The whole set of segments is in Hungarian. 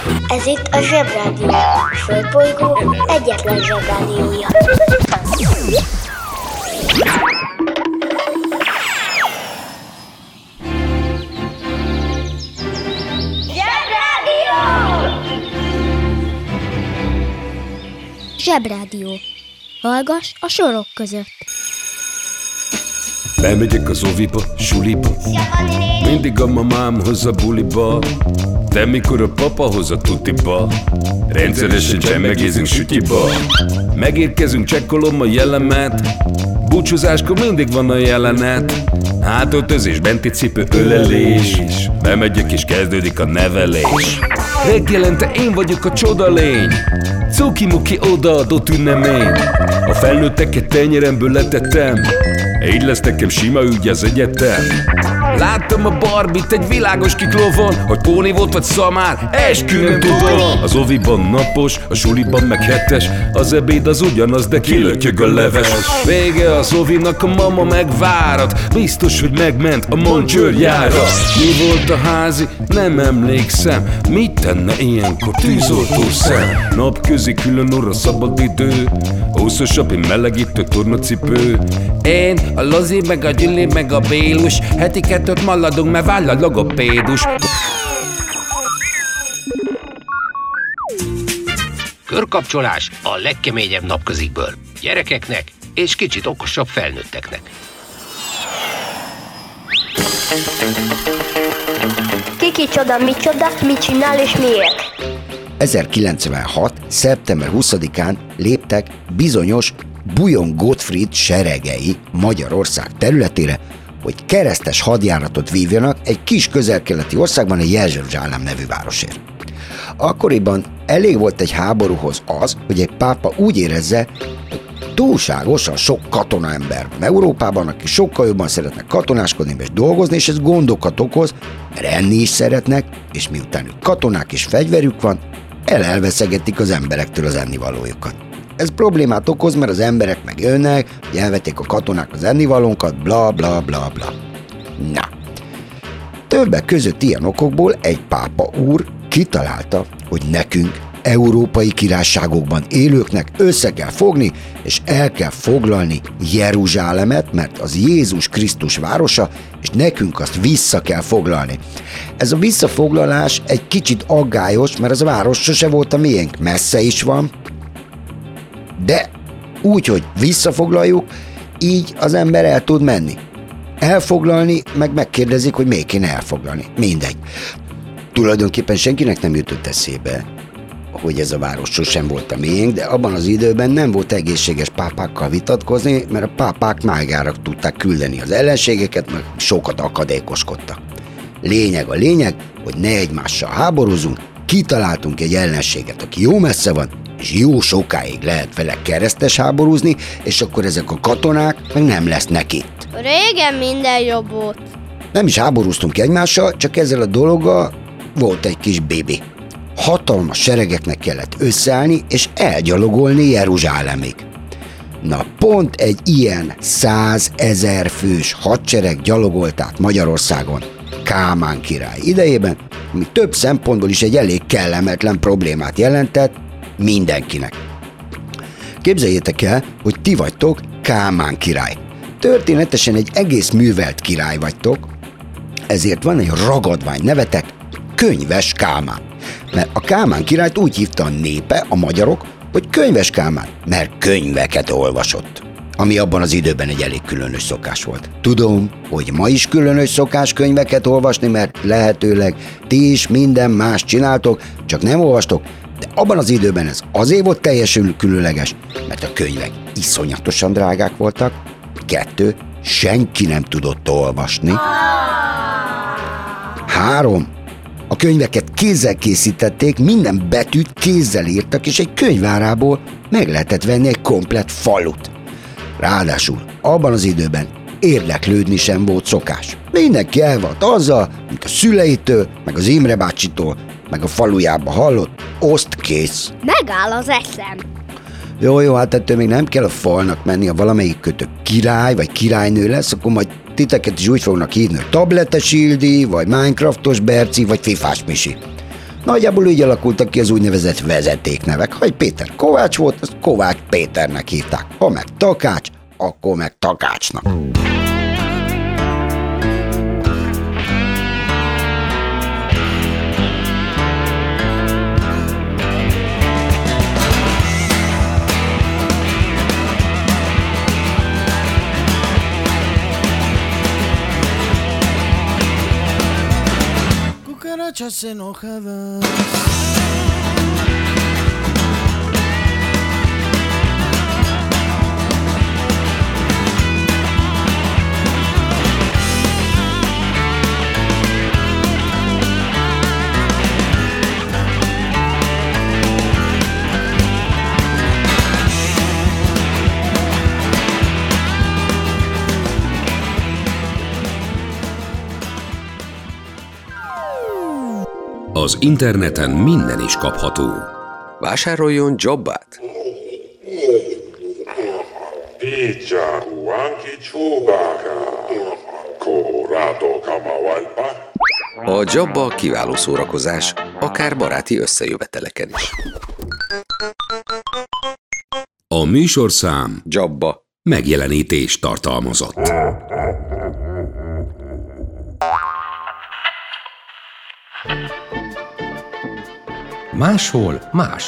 Ez itt a Zsebrádió, a Földbolygó egyetlen Zsebrádiója. Zsebrádió! Zsebrádió. Hallgass a sorok között. Bemegyek az oviba, suliba, mindig a mamám hoz a buliba, de mikor a papa hoz a tutiba, rendszeresen csemmegézünk sütyiba. Megérkezünk, csekkolom a jellemet, búcsúzáskor mindig van a jelenet. Hátöltözés, benti cipő, ölelés, bemegyek és kezdődik a nevelés. Reggelente én vagyok a csoda lény, cuki-muki odaadott ünnemény. A felnőtteket tenyeremből letettem, így lesz nekem sima ügy az egyetem. Láttam a Barbit egy világos kiklovon, hogy Póni volt vagy szamár, eskü nem tudom. Az oviban napos, a suliban meg hetes, az ebéd az ugyanaz, de kilötyög a leves. Vége az ovinak, a mama megvárat, biztos, hogy megment a Moncsőrjára. Mi volt a házi? Nem emlékszem. Mit tenne ilyenkor tűzoltó szem? Napközi külön óra, szabad idő, húszosabb, melegítő tornacipő. Én, a Lozi, meg a Gyüli, meg a Bélus, heti kettőt maladunk, mert váll a logopédus. Körkapcsolás a legkeményebb napközikből. Gyerekeknek és kicsit okosabb felnőtteknek. Kicsoda, micsoda, mit csinál és miért? 1096. szeptember 20-án léptek bizonyos Bujon Gottfried seregei Magyarország területére, hogy keresztes hadjáratot vívjanak egy kis közel-keleti országban, egy Jeruzsálem nevű városért. Akkoriban elég volt egy háborúhoz az, hogy egy pápa úgy érezze, hogy túlságosan sok katonaember Európában, aki sokkal jobban szeretnek katonáskodni és dolgozni, és ez gondokat okoz, mert enni is szeretnek, és miután ők katonák és fegyverük van, elveszegetik az emberektől az ennivalójukat. Ez problémát okoz, mert az emberek meg jönnek, hogy elvették a katonák az ennivalónkat, bla bla bla bla. Na, többek között ilyen okokból egy pápa úr kitalálta, hogy nekünk, európai királyságokban élőknek össze kell fogni, és el kell foglalni Jeruzsálemet, mert az Jézus Krisztus városa, és nekünk azt vissza kell foglalni. Ez a visszafoglalás egy kicsit aggályos, mert az a város sose volt a miénk, messze is van, de úgy, hogy visszafoglaljuk, így az ember el tud menni. Elfoglalni, meg megkérdezik, hogy miért kéne elfoglalni. Mindegy. Tulajdonképpen senkinek nem jutott eszébe, hogy ez a város sosem volt a miénk, de abban az időben nem volt egészséges pápákkal vitatkozni, mert a pápák mágára tudták küldeni az ellenségeket, meg sokat akadékoskodtak. Lényeg a lényeg, hogy ne egymással háborúzunk, kitaláltunk egy ellenséget, aki jó messze van, és jó sokáig lehet vele keresztes háborúzni, és akkor ezek a katonák meg nem lesznek itt. Régen minden jobb volt. Nem is háborúztunk egymással, csak ezzel a dologgal volt egy kis bébi. Hatalmas seregeknek kellett összeállni, és elgyalogolni Jeruzsálemig. Na pont egy ilyen 100 000 fős hadsereg gyalogolt át Magyarországon Kálmán király idejében, ami több szempontból is egy elég kellemetlen problémát jelentett mindenkinek. Képzeljétek el, hogy ti vagytok Kálmán király. Történetesen egy egész művelt király vagytok, ezért van egy ragadvány nevetek, Könyves Kálmán. Mert a Kálmán királyt úgy hívta a népe, a magyarok, hogy Könyves Kálmán, mert könyveket olvasott. Ami abban az időben egy elég különös szokás volt. Tudom, hogy ma is különös szokás könyveket olvasni, mert lehetőleg ti is minden más csináltok, csak nem olvastok, de abban az időben ez azért volt teljesen különleges, mert a könyvek iszonyatosan drágák voltak, 2, senki nem tudott olvasni, 3, a könyveket kézzel készítették, minden betűt kézzel írtak, és egy könyvárából meg lehetett venni egy komplett falut. Ráadásul abban az időben érdeklődni sem volt szokás. Mindenki el volt azzal, mint a szüleitől, meg az Imre bácsitól, meg a falujába hallott, oszt kész. Megáll az eszem. Jó, hát ettől még nem kell a falnak menni, ha valamelyik kötök király vagy királynő lesz, akkor majd titeket is úgy fognak hívni, hogy tabletes Ildi, vagy Minecraftos Berci, vagy Fifás Misi. Nagyjából így alakultak ki az úgynevezett vezetéknevek. Ha egy Péter Kovács volt, azt Kovács Péternek hívták. Ha meg Takács, akkor meg Takácsnak. Cucarachas enojadas. Az interneten minden is kapható. Vásároljon jobbát! A Jabba kiváló szórakozás, akár baráti összejöveteleken is. A műsorszám Jabba megjelenítést tartalmazott. Máshol más.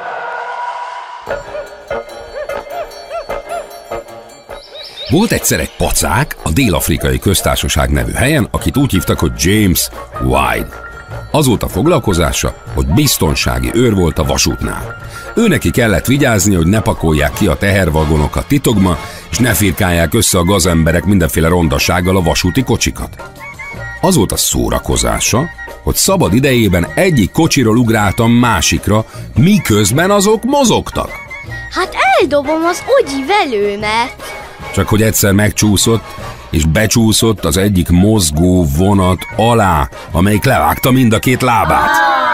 Volt egyszer egy pacák a Dél-Afrikai Köztársaság nevű helyen, akit úgy hívtak, hogy James White. Az volt a foglalkozása, hogy biztonsági őr volt a vasútnál. Őneki kellett vigyázni, hogy ne pakolják ki a tehervagonokat titokba, és ne firkálják össze a gazemberek mindenféle rondasággal a vasúti kocsikat. Az volt a szórakozása, hogy szabad idejében egyik kocsiról ugráltam másikra, miközben azok mozogtak. Hát eldobom az ogyi velőmet. Csak hogy egyszer megcsúszott, és becsúszott az egyik mozgó vonat alá, amelyik levágta mind a két lábát.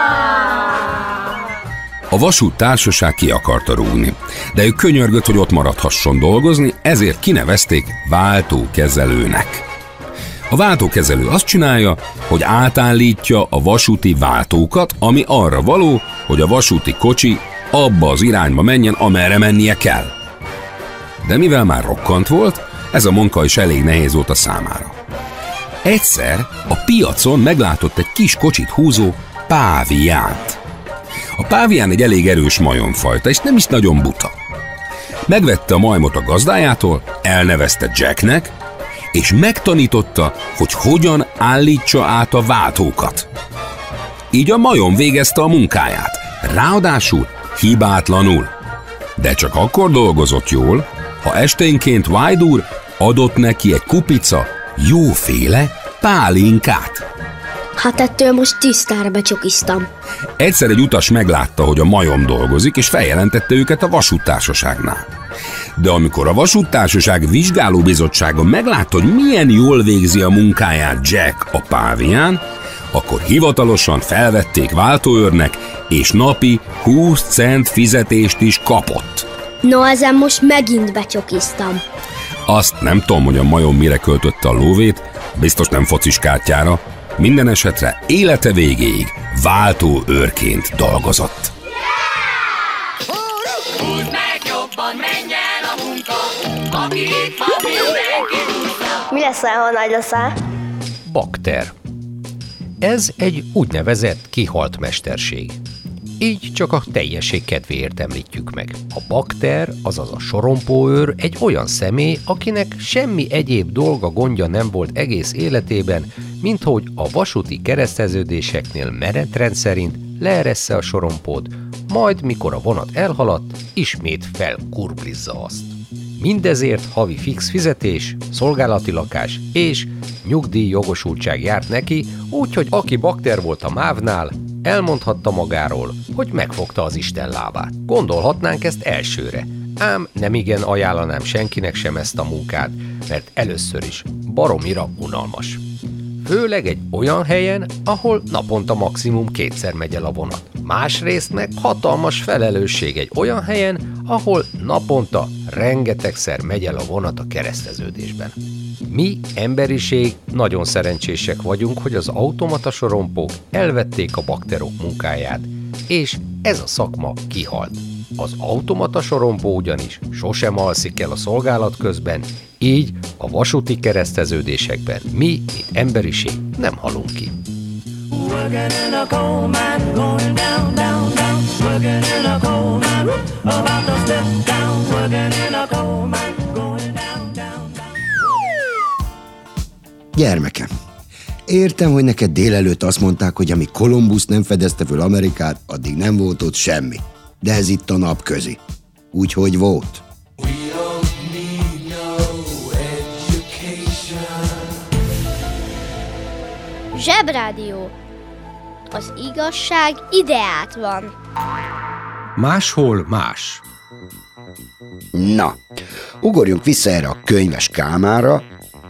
A vasúttársaság ki akarta rúgni, de ő könyörgött, hogy ott maradhasson dolgozni, ezért kinevezték váltókezelőnek. A váltókezelő azt csinálja, hogy átállítja a vasúti váltókat, ami arra való, hogy a vasúti kocsi abba az irányba menjen, amerre mennie kell. De mivel már rokkant volt, ez a munka is elég nehéz volt a számára. Egyszer a piacon meglátott egy kis kocsit húzó páviánt. A pávián egy elég erős majomfajta, és nem is nagyon buta. Megvette a majmot a gazdájától, elnevezte Jacknek, és megtanította, hogy hogyan állítsa át a váltókat. Így a majom végezte a munkáját, ráadásul hibátlanul. De csak akkor dolgozott jól, ha esténként White úr adott neki egy kupica jóféle pálinkát. Hát ettől most tisztára becsokiztam. Egyszer egy utas meglátta, hogy a majom dolgozik, és feljelentette őket a vasúttársaságnál. De amikor a vasúttársaság vizsgálóbizottsága meglátta, hogy milyen jól végzi a munkáját Jack a pávián, akkor hivatalosan felvették váltóőrnek, és napi 20 cent fizetést is kapott. No, ezen most megint becsokiztam. Azt nem tudom, hogy a majom mire költötte a lóvét, biztos nem fociskártyára, minden esetre élete végéig váltóőrként dolgozott. Mi leszel, ha nagy leszel? Bakter. Ez egy úgynevezett kihalt mesterség. Így csak a teljesség kedvéért említjük meg. A bakter, azaz a sorompóőr egy olyan személy, akinek semmi egyéb dolga, gondja nem volt egész életében, mint hogy a vasúti kereszteződéseknél menetrend szerint leeressze a sorompót, majd mikor a vonat elhaladt, ismét felkurblizza azt. Mindezért havi fix fizetés, szolgálati lakás és nyugdíjjogosultság járt neki, úgyhogy aki bakter volt a mávnál, elmondhatta magáról, hogy megfogta az Isten lábát. Gondolhatnánk ezt elsőre, ám nemigen ajánlanám senkinek sem ezt a munkát, mert először is baromira unalmas. Főleg egy olyan helyen, ahol naponta maximum 2-szer megy el a vonat. Másrészt meg hatalmas felelősség egy olyan helyen, ahol naponta rengetegszer megy el a vonat a kereszteződésben. Mi, emberiség, nagyon szerencsések vagyunk, hogy az automata sorompók elvették a bakterok munkáját, és ez a szakma kihalt. Az automata sorompó ugyanis sosem alszik el a szolgálat közben, így a vasúti kereszteződésekben mi, mint emberiség nem halunk ki. Gyermekem, értem, hogy neked délelőtt azt mondták, hogy amíg Kolumbusz nem fedezte föl Amerikát, addig nem volt ott semmi. De ez itt a napközi. Úgyhogy volt. Zsebrádió. Az igazság ideát van. Máshol más. Na, ugorjunk vissza erre a könyves Kálmánra,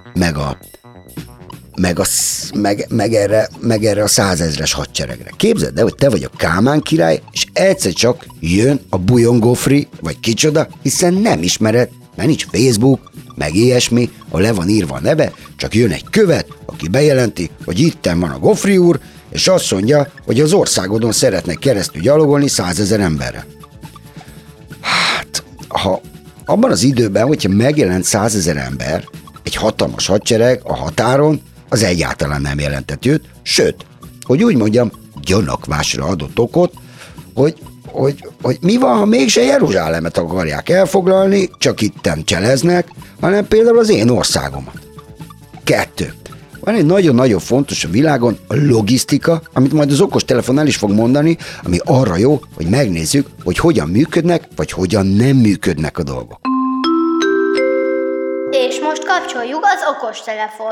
meg erre a 100 000-es hadseregre. Képzeld el, hogy te vagy a Kálmán király, és egyszer csak jön a Bujongofri, vagy kicsoda, hiszen nem ismered, mert nincs Facebook, meg ilyesmi, ahol le van írva a neve, csak jön egy követ, aki bejelenti, hogy itten van a Gofri úr, és azt mondja, hogy az országodon szeretnek keresztül gyalogolni 100 000 emberre. Hát, ha abban az időben, hogyha megjelent 100 000 ember, egy hatalmas hadsereg a határon, az egyáltalán nem jelentett őt, sőt, hogy úgy mondjam, gyanakvásra adott okot, hogy mi van, ha mégse Jeruzsálemet akarják elfoglalni, csak itten cseleznek, hanem például az én országomat. 2. Van egy nagyon-nagyon fontos a világon, a logisztika, amit majd az okostelefon el is fog mondani, ami arra jó, hogy megnézzük, hogy hogyan működnek, vagy hogyan nem működnek a dolgok. És most kapcsoljuk az okostelefon.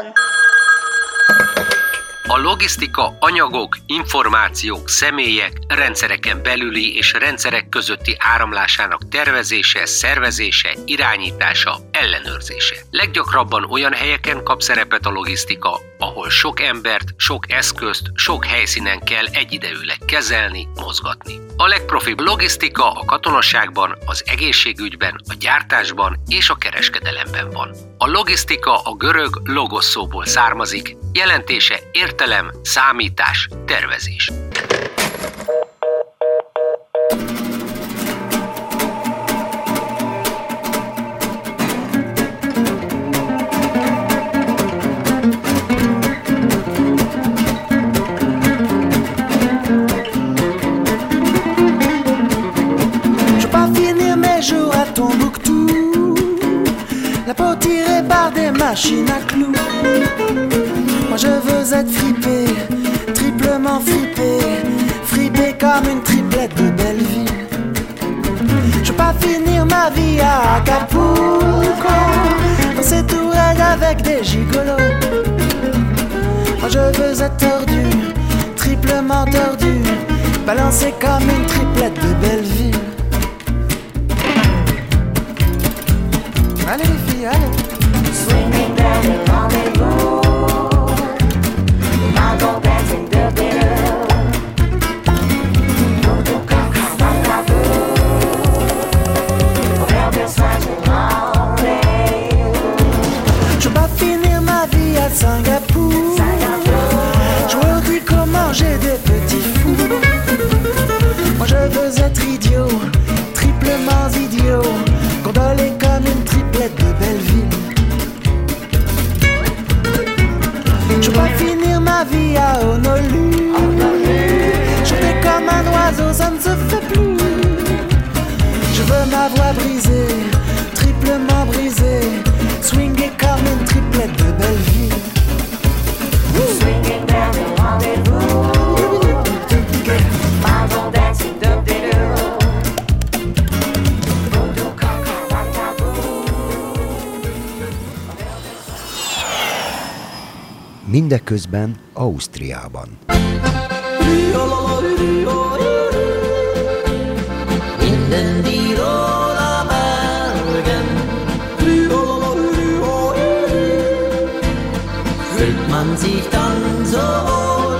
A logisztika anyagok, információk, személyek, rendszereken belüli és rendszerek közötti áramlásának tervezése, szervezése, irányítása, ellenőrzése. Leggyakrabban olyan helyeken kap szerepet a logisztika, ahol sok embert, sok eszközt, sok helyszínen kell egyidejűleg kezelni, mozgatni. A legprofibb logisztika a katonaságban, az egészségügyben, a gyártásban és a kereskedelemben van. A logisztika a görög logos szóból származik, jelentése értelem, számítás, tervezés. Machine à clous. Moi je veux être fripé, triplement fripé, fripé comme une triplette de Belleville. Je veux pas finir ma vie à Acapulco, dans ces tourelles avec des gigolos. Moi je veux être tordu, triplement tordu, balancé comme une triplette de Belleville. Allez les filles, allez. Swinging down the rendezvous, Magon dancing the bitter. Voodoo coca mandabou, au verbe de je veux pas finir ma vie à Singapour. Je veux comment j'ai des petits fous. Moi je veux être idiot, triplement idiot, gondolé comme une triplette de Belleville. Je veux pas finir ma vie à Honolulu. Chanter comme un oiseau, ça ne se fait plus. Je veux ma voix brisée, triplement brisée, swinguer comme une triplette de Belleville. Swinging down the rendezvous, Magon dancing the bitter. Mindeközben Ausztriában. In Tiroler Bergen fühlt man sich dann so wohl.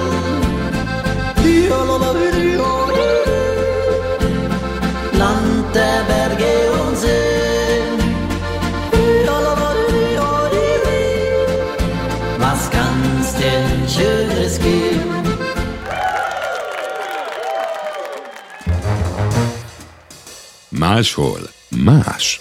Land der Berge und Seen, máshol más.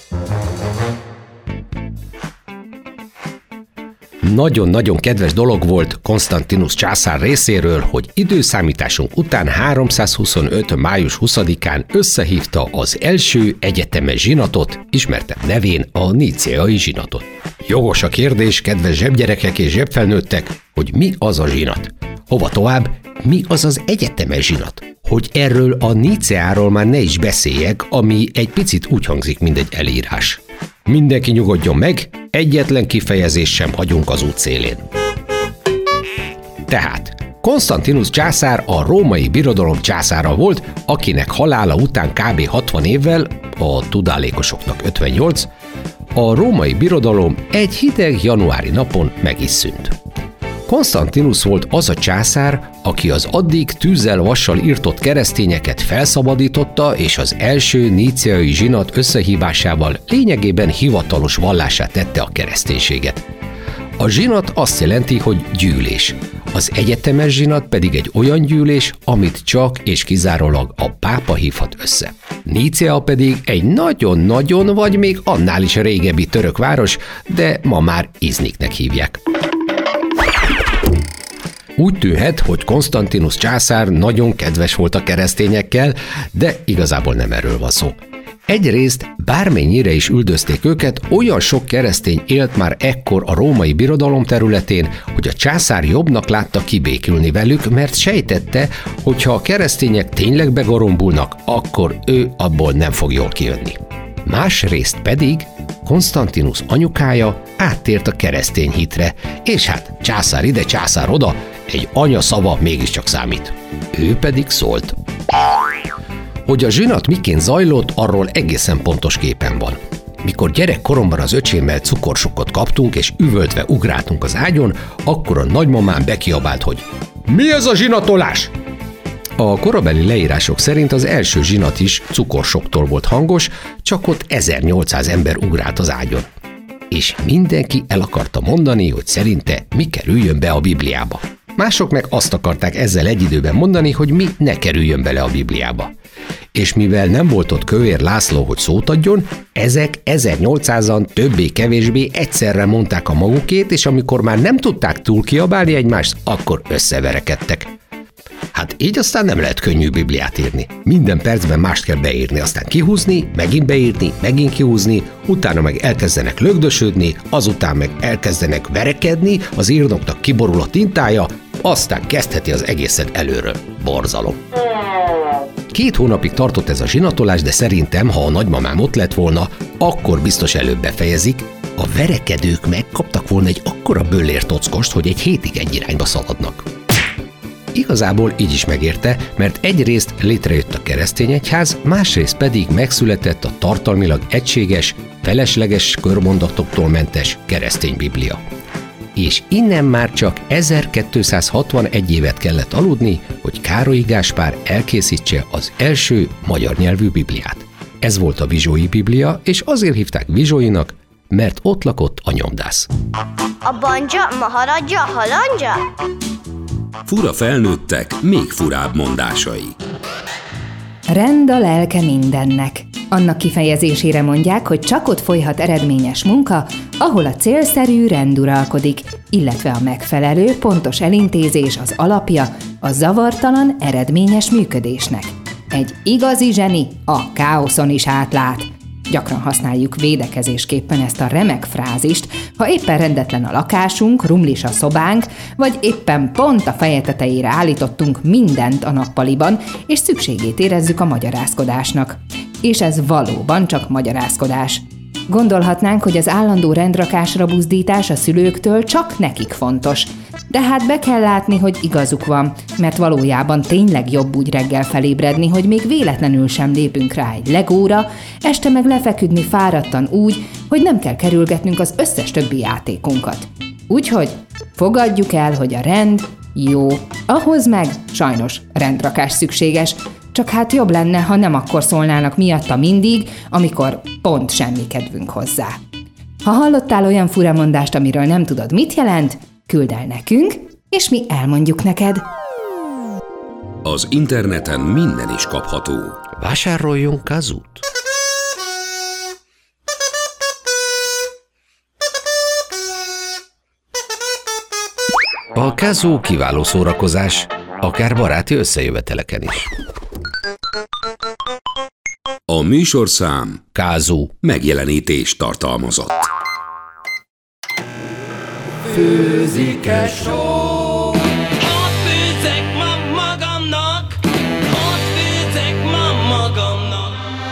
Nagyon-nagyon kedves dolog volt Konstantinus császár részéről, hogy időszámításunk után 325. május 20-án összehívta az első egyetemes zsinatot, ismertebb nevén a níceai zsinatot. Jogos a kérdés, kedves zsebgyerekek és zsebfelnőttek, hogy mi az a zsinat? Hova tovább, mi az az egyetemes zsinat? Hogy erről a Níceáról már ne is beszéljek, ami egy picit úgy hangzik, mint egy elírás. Mindenki nyugodjon meg, egyetlen kifejezést sem hagyunk az út szélén. Tehát, Konstantinus császár a római birodalom császára volt, akinek halála után kb. 60 évvel, a tudálékosoknak 58, a római birodalom egy hideg januári napon meg is szűnt. Konstantinus volt az a császár, aki az addig tűzzel-vassal irtott keresztényeket felszabadította, és az első níceai zsinat összehívásával lényegében hivatalos vallásá tette a kereszténységet. A zsinat azt jelenti, hogy gyűlés. Az egyetemes zsinat pedig egy olyan gyűlés, amit csak és kizárólag a pápa hívhat össze. Nícea pedig egy nagyon-nagyon, vagy még annál is régebbi török város, de ma már Izniknek hívják. Úgy tűnhet, hogy Konstantinus császár nagyon kedves volt a keresztényekkel, de igazából nem erről van szó. Egyrészt bármennyire is üldözték őket, olyan sok keresztény élt már ekkor a római birodalom területén, hogy a császár jobbnak látta kibékülni velük, mert sejtette, hogy ha a keresztények tényleg begorombulnak, akkor ő abból nem fog jól kijönni. Másrészt pedig Konstantinus anyukája áttért a keresztény hitre, és hát császár ide, császár oda, egy anya szava mégiscsak számít. Ő pedig szólt. Hogy a zsinat miként zajlott, arról egészen pontos képen van. Mikor gyerekkoromban az öcsémmel cukorsokkot kaptunk, és üvöltve ugráltunk az ágyon, akkor a nagymamám bekiabált, hogy mi ez a zsinatolás? A korabeli leírások szerint az első zsinat is cukorsoktól volt hangos, csak ott 1800 ember ugrált az ágyon. És mindenki el akarta mondani, hogy szerinte mi kerüljön be a Bibliába. Mások meg azt akarták ezzel egy időben mondani, hogy mi ne kerüljön bele a Bibliába. És mivel nem volt ott Kövér László, hogy szót adjon, ezek 1800-an többé-kevésbé egyszerre mondták a magukét, és amikor már nem tudták túl kiabálni egymást, akkor összeverekedtek. Hát így aztán nem lehet könnyű Bibliát írni. Minden percben mást kell beírni, aztán kihúzni, megint beírni, megint kihúzni, utána meg elkezdenek lögdösödni, azután meg elkezdenek verekedni, az írnoknak kiborul a tintája, aztán kezdheti az egészet előről. Borzalom. 2 hónapig tartott ez a zsinatolás, de szerintem, ha a nagymamám ott lett volna, akkor biztos előbb befejezik. A verekedők megkaptak volna egy akkora böllértockost, hogy egy hétig egy irányba szaladnak. Igazából így is megérte, mert egyrészt létrejött a keresztény egyház, másrészt pedig megszületett a tartalmilag egységes, felesleges körmondatoktól mentes keresztény Biblia. És innen már csak 1261 évet kellett aludni, hogy Károlyi Gáspár elkészítse az első magyar nyelvű Bibliát. Ez volt a Vizsói Biblia, és azért hívták Vizsóinak, mert ott lakott a nyomdász. A banja, maharadja, halandja? Fura felnőttek, még furább mondásai. Rend a lelke mindennek. Annak kifejezésére mondják, hogy csak ott folyhat eredményes munka, ahol a célszerű rend uralkodik, illetve a megfelelő, pontos elintézés az alapja a zavartalan, eredményes működésnek. Egy igazi zseni a káoszon is átlát. Gyakran használjuk védekezésképpen ezt a remek frázist, ha éppen rendetlen a lakásunk, rumlis a szobánk, vagy éppen pont a feje tetejére állítottunk mindent a nappaliban, és szükségét érezzük a magyarázkodásnak. És ez valóban csak magyarázkodás. Gondolhatnánk, hogy az állandó rendrakásra buzdítás a szülőktől csak nekik fontos. De hát be kell látni, hogy igazuk van, mert valójában tényleg jobb úgy reggel felébredni, hogy még véletlenül sem lépünk rá egy legóra, este meg lefeküdni fáradtan úgy, hogy nem kell kerülgetnünk az összes többi játékunkat. Úgyhogy fogadjuk el, hogy a rend jó. Ahhoz meg sajnos rendrakás szükséges, csak hát jobb lenne, ha nem akkor szólnának miatta mindig, amikor pont semmi kedvünk hozzá. Ha hallottál olyan furamondást, amiről nem tudod, mit jelent, küldd el nekünk, és mi elmondjuk neked. Az interneten minden is kapható. Vásároljunk Kazut! A kázó kiváló szórakozás, akár baráti összejöveteleken is. A műsorszám Kázó megjelenítést tartalmazott. Főzik-e só? Ott főzek ma magamnak, ott főzek ma magamnak.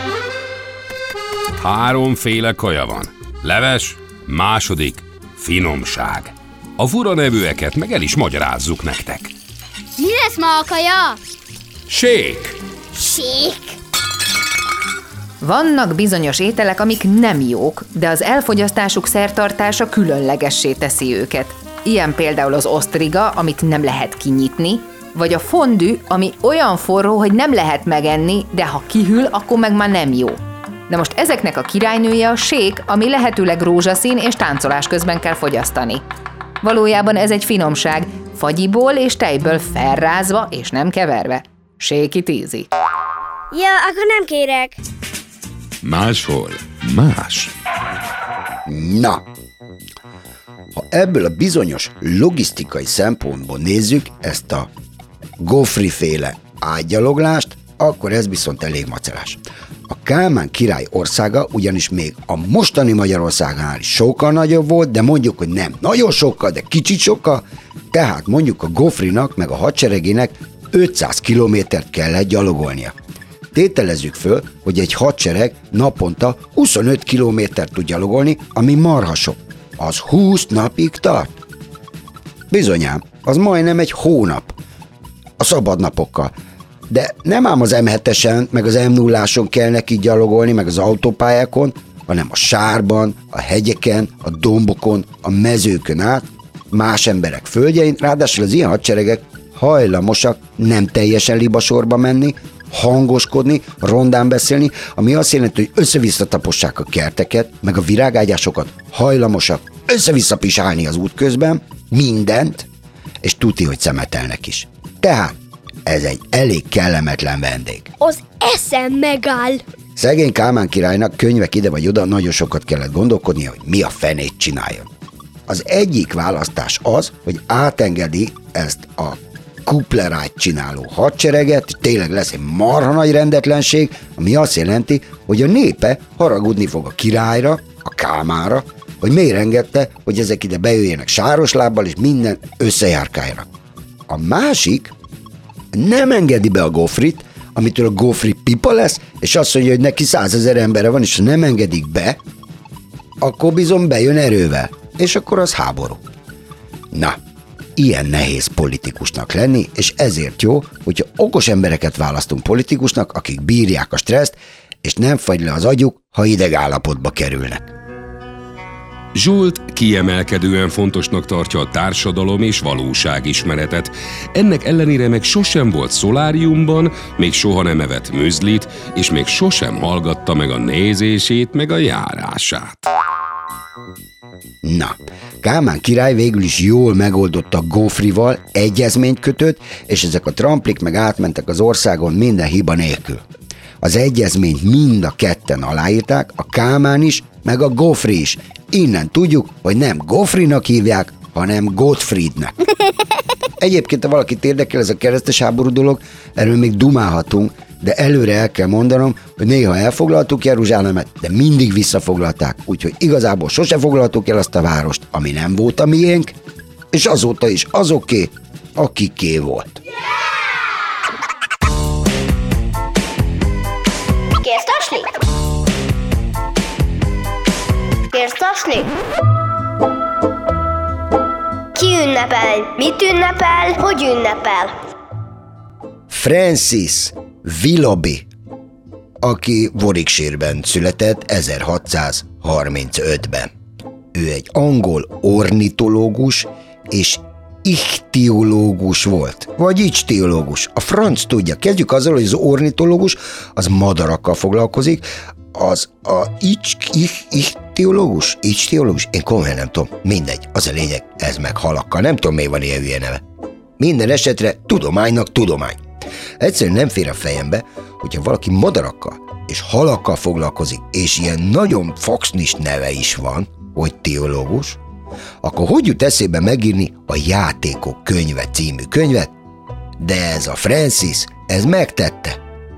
Háromféle kaja van. Leves, második, finomság. A fura nevűeket meg el is magyarázzuk nektek. Mi lesz ma a kaja? Sék! Sék? Vannak bizonyos ételek, amik nem jók, de az elfogyasztásuk szertartása különlegessé teszi őket. Ilyen például az osztriga, amit nem lehet kinyitni, vagy a fondű, ami olyan forró, hogy nem lehet megenni, de ha kihűl, akkor meg már nem jó. Na most ezeknek a királynője a sék, ami lehetőleg rózsaszín és táncolás közben kell fogyasztani. Valójában ez egy finomság, fagyiból és tejből felrázva és nem keverve. Shake it easy. Ja, akkor nem kérek. Máshol más. Na, ha ebből a bizonyos logisztikai szempontból nézzük ezt a Gofri-féle ágyaloglást, akkor ez viszont elég macerás. A Kálmán király országa ugyanis még a mostani Magyarországnál is sokkal nagyobb volt, de mondjuk, hogy nem nagyon sokkal, de kicsit sokkal, tehát mondjuk a Gofrinak meg a hadseregének 500 kilométert kellett gyalogolnia. Tételezzük föl, hogy egy hadsereg naponta 25 kilométert tud gyalogolni, ami marha sok. Az 20 napig tart? Bizonyám, az majdnem egy hónap. A szabadnapokkal. De nem ám az M7-esen, meg az M0-áson kell neki gyalogolni, meg az autópályákon, hanem a sárban, a hegyeken, a dombokon, a mezőkön át, más emberek földjein, ráadásul az ilyen hadseregek hajlamosak nem teljesen libasorba menni, hangoskodni, rondán beszélni, ami azt jelenti, hogy össze-vissza tapossák a kerteket, meg a virágágyásokat, hajlamosak össze-vissza pisálni az út közben, mindent, és tuti, hogy szemetelnek is. Tehát ez egy elég kellemetlen vendég. Az eszem megáll. Szegény Kálmán királynak könyvek ide vagy oda nagyon sokat kellett gondolkodnia, hogy mi a fenét csináljon. Az egyik választás az, hogy átengedi ezt a kuplerájt csináló hadsereget, tényleg lesz egy marha nagy rendetlenség, ami azt jelenti, hogy a népe haragudni fog a királyra, a Kálmánra, hogy miért engedte, hogy ezek ide bejöjjenek sáros lábbal, és minden összejárkáljanak. A másik nem engedi be a Gofrit, amitől a Gofri pipa lesz, és azt mondja, hogy neki 100 000 embere van, és ha nem engedik be, akkor bizony bejön erővel, és akkor az háború. Na, ilyen nehéz politikusnak lenni, és ezért jó, hogyha okos embereket választunk politikusnak, akik bírják a stresszt, és nem fagy le az agyuk, ha idegállapotba kerülnek. Zsolt kiemelkedően fontosnak tartja a társadalom és valóságismeretet. Ennek ellenére meg sosem volt szoláriumban, még soha nem evett műzlit, és még sosem hallgatta meg a nézését, meg a járását. Na, Kálmán király végül is jól megoldotta Gofrival, egyezményt kötött, és ezek a tramplik meg átmentek az országon minden hiba nélkül. Az egyezményt mind a ketten aláírták, a Kálmán is, meg a Gofri is. Innen tudjuk, hogy nem Gofrinak hívják, hanem Gottfriednek. Egyébként, ha valakit érdekel ez a keresztes háború dolog, erről még dumálhatunk, de előre el kell mondanom, hogy néha elfoglaltuk Jeruzsálemet, de mindig visszafoglalták, úgyhogy igazából sose foglaltuk el azt a várost, ami nem volt a miénk, és azóta is azoké, akiké volt. Kérsz tasni? Kérsz tasni? Ki ünnepel? Mit ünnepel? Hogy ünnepel? Francis Willoughby, aki Warwickshire-ben született 1635-ben. Ő egy angol ornitológus és ichtiológus volt, vagy ichtiológus. A franc tudja. Kezdjük azzal, hogy az ornitológus az madarakkal foglalkozik, az a ichtiológus, én komolyan nem tudom, mindegy, az a lényeg, ez meg halakkal, nem tudom, miért van ilyen hülye neve. Minden esetre tudománynak tudomány. Egyszerűen nem fér a fejembe, hogyha valaki madarakkal és halakkal foglalkozik, és ilyen nagyon faxnis neve is van, hogy teológus, akkor hogy jut eszébe megírni a Játékok könyve című könyvet? De ez a Francis, ez megtette.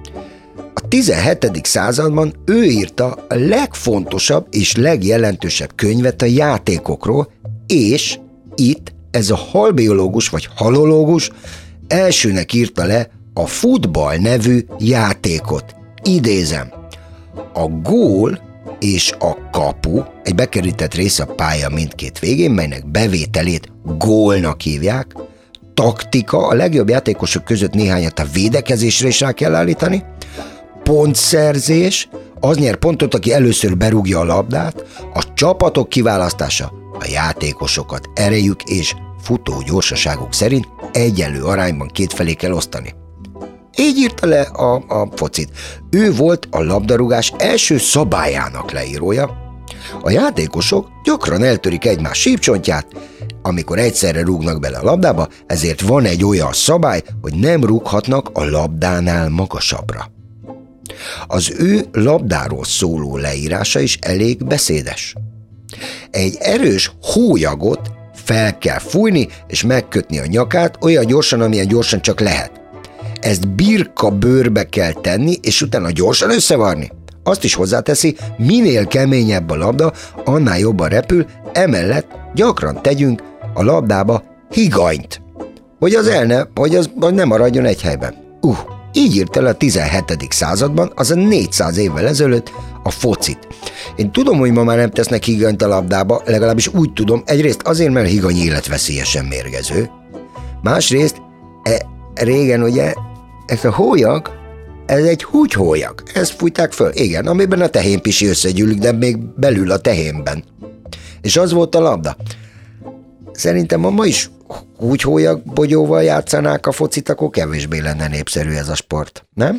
A 17. században ő írta a legfontosabb és legjelentősebb könyvet a játékokról, és itt ez a halbiológus vagy halológus elsőnek írta le a futball nevű játékot. Idézem, a gól és a kapu egy bekerített rész a pálya mindkét végén, melynek bevételét gólnak hívják. Taktika, a legjobb játékosok között néhányat a védekezésre is rá kell állítani. Pontszerzés, az nyer pontot, aki először berúgja a labdát. A csapatok kiválasztása, a játékosokat erejük és futó gyorsaságuk szerint egyenlő arányban kétfelé kell osztani. Így írta le a focit. Ő volt a labdarúgás első szabályának leírója. A játékosok gyakran eltörik egymás sípcsontját, amikor egyszerre rúgnak bele a labdába, ezért van egy olyan szabály, hogy nem rúghatnak a labdánál magasabbra. Az ő labdáról szóló leírása is elég beszédes. Egy erős hólyagot fel kell fújni és megkötni a nyakát olyan gyorsan, amilyen gyorsan csak lehet. Ezt birka bőrbe kell tenni, és utána gyorsan összevarni. Azt is hozzáteszi, minél keményebb a labda, annál jobban repül, emellett gyakran tegyünk a labdába higanyt, hogy az ne maradjon egy helyben. Így írt el a 17. században, azaz 400 évvel ezelőtt a focit. Én tudom, hogy ma már nem tesznek higanyt a labdába, legalábbis úgy tudom, egyrészt azért, mert a higany életveszélyesen mérgező. Másrészt, régen ugye, ez a hólyag, ez egy húgyhólyag, ezt fújták föl, igen, amiben a tehénpisi összegyűlik, de még belül a tehénben. És az volt a labda. Szerintem ma is húgyhólyag bogyóval játszanák a focit, akkor kevésbé lenne népszerű ez a sport, nem?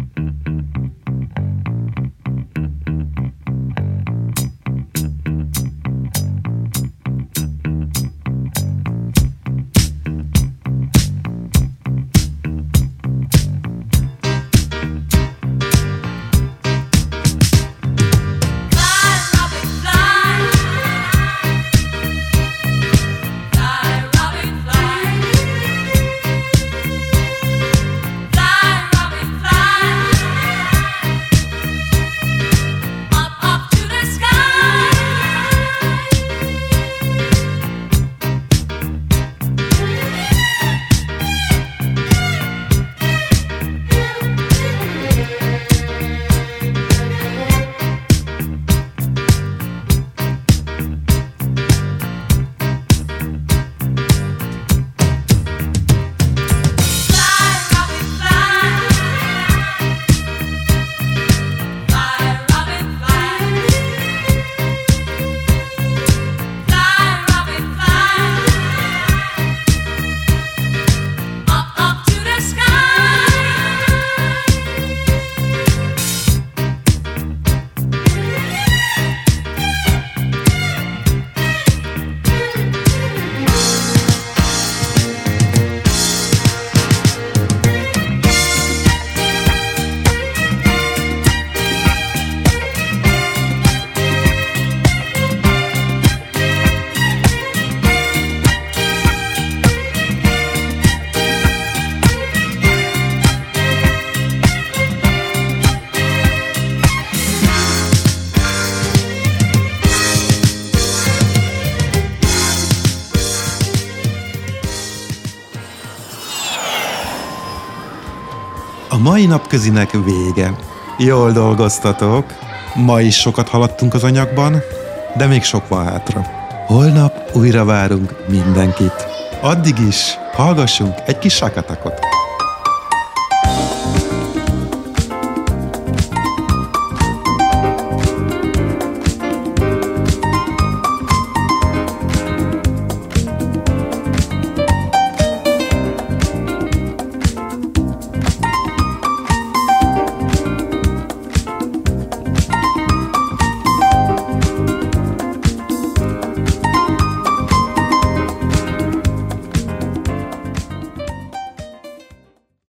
A mai napközinek vége. Jól dolgoztatok. Ma is sokat haladtunk az anyagban, de még sok van hátra. Holnap újra várunk mindenkit. Addig is hallgassunk egy kis sakatakot.